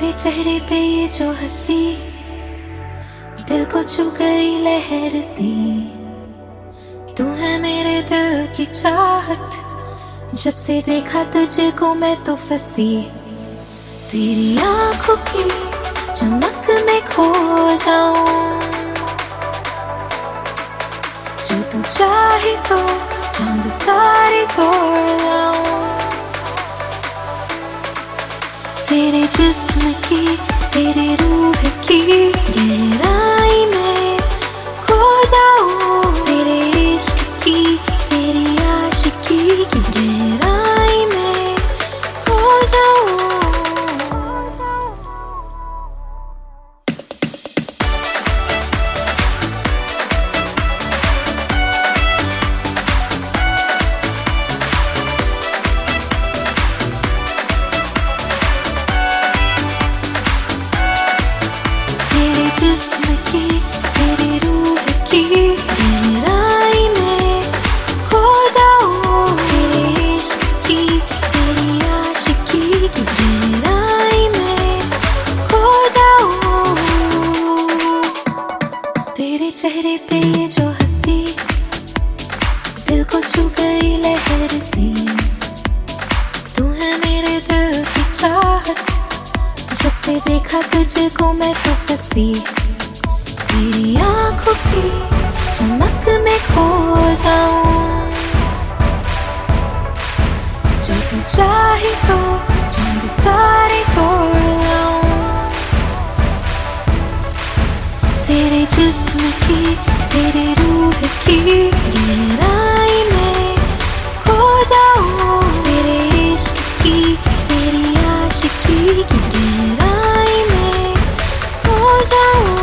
तेरे चेहरे पे ये जो हंसी दिल को छू गई लहर सी। तू है मेरे दिल की चाहत, जब से देखा तुझको मैं तो फंसी। तेरी आंखों की चमक में खो जाऊं, जो तू चाहे तो चांद तारे तोड़ लाऊं। तेरे जिस्म की तेरे रूह की गहराई में खो जाऊं। तेरे इश्क की तेरी आशिकी की गहराई में खो जाऊं। जिस्म की तेरी रूह की गहराई में खो जाऊं। तेरे इश्क की तेरी आशिकी की गहराई में खो जाऊं। तेरे चेहरे पे ये जो हंसी दिल को छू गई लहर सी। तू है मेरे दिल की चाहत, जब से देखा तुझको मैं तो फंसी। तेरी आंखों की चमक में खो जाऊं, जो तू चाहे तो चांद तारे तोड़ लाऊं। तेरे जिस्म की तेरी रूह की गहराई में खो जाऊं। तेरे इश्क की तेरी आशिकी की गहराई में खो जाऊं।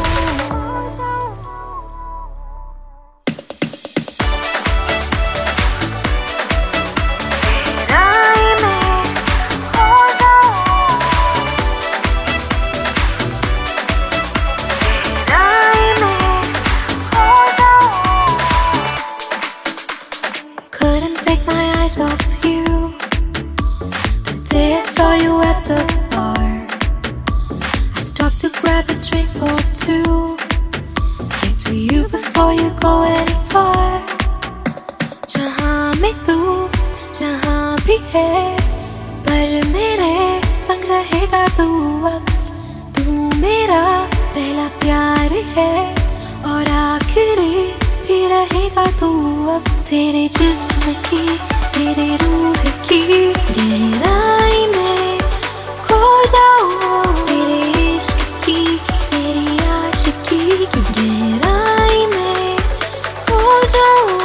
Couldn't take my eyes off you the day I saw you at the bar. I stopped to grab a drink for two, get to you before you go any far. जहाँ में तू जहाँ भी है, पर मेरे संग रहेगा तू अब। तू मेरा पहला प्यार है और आखिरी भी रहेगा तू अब। तेरे जिस्म की तेरे रूह की गहराई में खो जाऊं। तेरे इश्क की तेरी आशिकी की गहराई में खो जाऊं।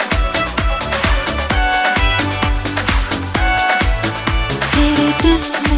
जिस्म